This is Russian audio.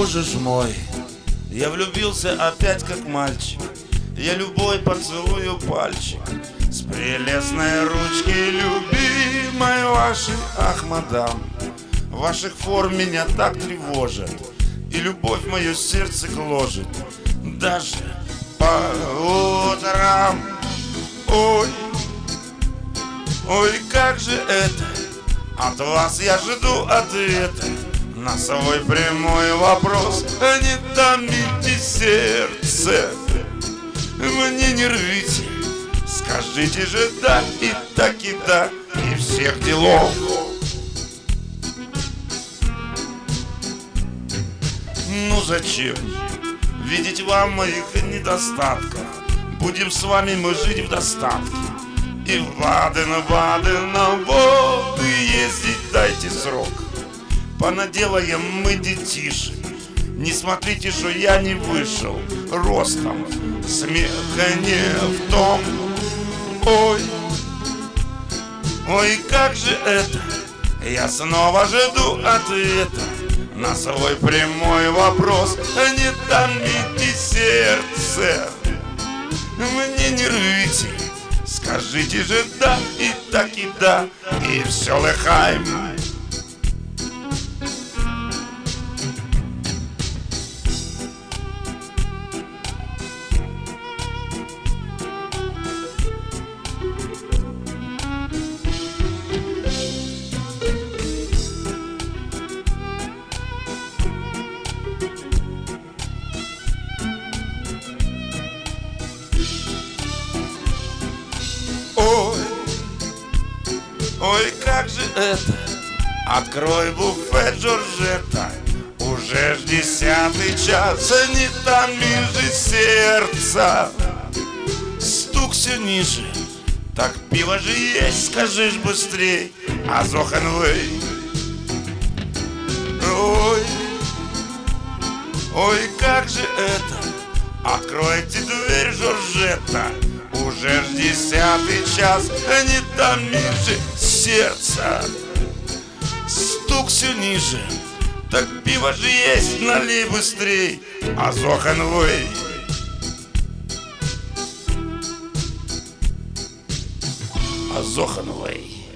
боже ж мой, я влюбился опять как мальчик. Я любой поцелую пальчик с прелестной ручки любимой вашей. Ах, мадам, ваших форм меня так тревожит, и любовь мое сердце гложет даже по утрам. Ой, ой, как же это, от вас я жду ответа на свой прямой вопрос. Не томите сердце, мне не рвите, скажите же да, и так, и да, и всех делов. Ну зачем видеть вам моих недостатков? Будем с вами мы жить в достатке и в Баден-Баден на воды ездить дайте срок. Понаделаем мы детишек, не смотрите, что я не вышел ростом, смеха не в том. Ой, ой, как же это, я снова жду ответа на свой прямой вопрос. Не томите сердце, мне не рвите, скажите же да, и так, и да, и все лыхаем. Ой, ой, как же это, открой буфет, Джорджетта, уже ж 10-й час, не томи же сердца. Стук все ниже, так пиво же есть, скажи ж быстрей, Азохенвей. Ой, ой, как же это, откройте дверь, Джорджетта, уже ж 10-й час, не томи же сердца. Стук все ниже, так пиво же есть, налей быстрей, Азохенвей. Азохенвей.